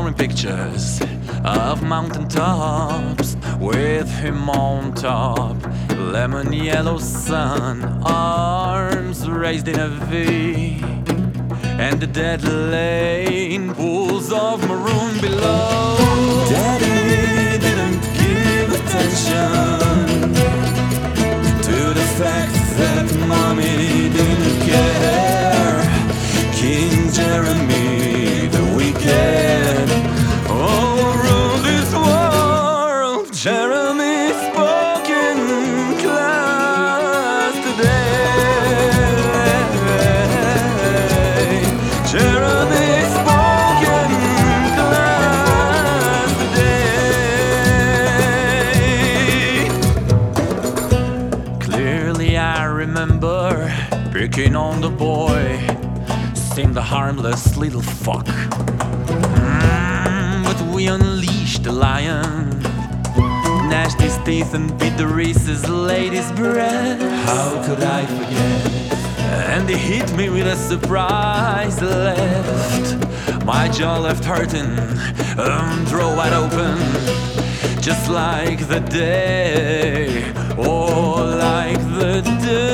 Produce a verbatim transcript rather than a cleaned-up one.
drawing pictures of mountain tops with him on top. Lemon yellow sun, arms raised in a V, and the dead lane pools of maroon below. Daddy didn't give attention to the fact that mommy didn't care. King Jeremy the Wicked overruled this world. Jeremy spoke in class today. Jeremy spoke in class today. Clearly I remember picking on the boy, seemed a harmless little fuck. Mm, but we unleashed the lion, gnashed his teeth and beat the Reese's lady's breath. How could I forget? And he hit me with a surprise left. My jaw left hurting, um, throat wide open, just like the day, oh, like the day.